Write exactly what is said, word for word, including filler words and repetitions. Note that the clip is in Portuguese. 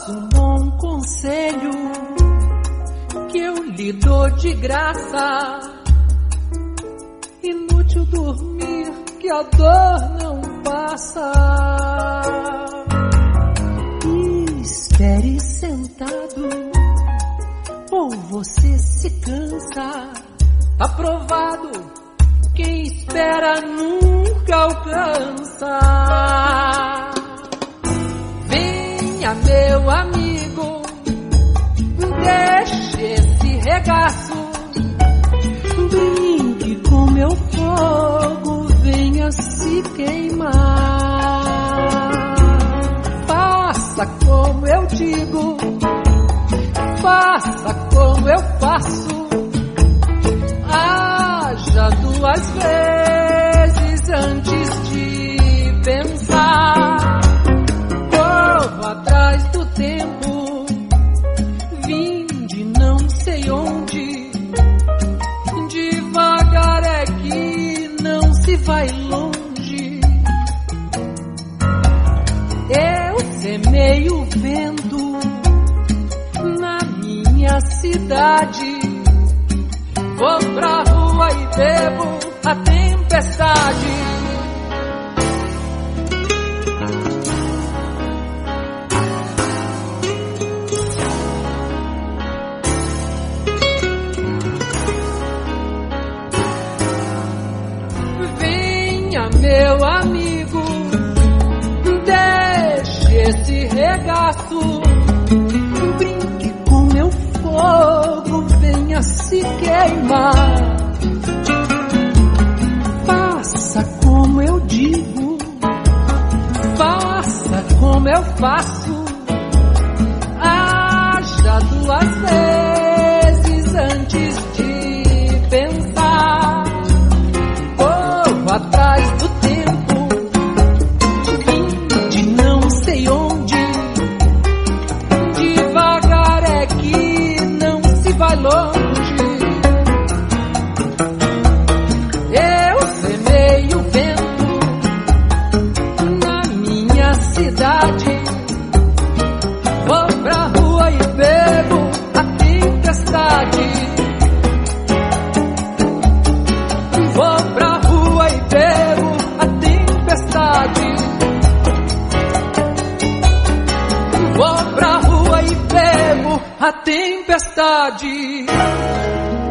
Ouça um bom conselho que eu lhe dou de graça. Inútil dormir, que a dor não passa. Espere sentado, ou você se cansa. Aprovado, quem espera nunca alcança. Venha, meu amigo, deixe esse regaço. Brinque com meu fogo, venha se queimar. Faça como eu digo, faça como eu faço. Haja duas vezes antes de pensar. Corro atrás do tempo, vim de não sei onde. Devagar é que não se vai longe. Eu semeio vento na minha cidade. Vou pra rua e bebo a tempestade. Venha, meu amigo, deixe esse regaço. Brinque com meu fogo, venha se queimar. Faça como eu digo, faça como eu faço. Haja duas vezes antes de pensar. Corro atrás do tempo, vim de não sei onde. Devagar é que não se vai longe. Eu semeio vento na minha cidade. Vou pra rua e bebo a tempestade. Vou pra rua e bebo a tempestade. Vou pra rua e bebo a tempestade.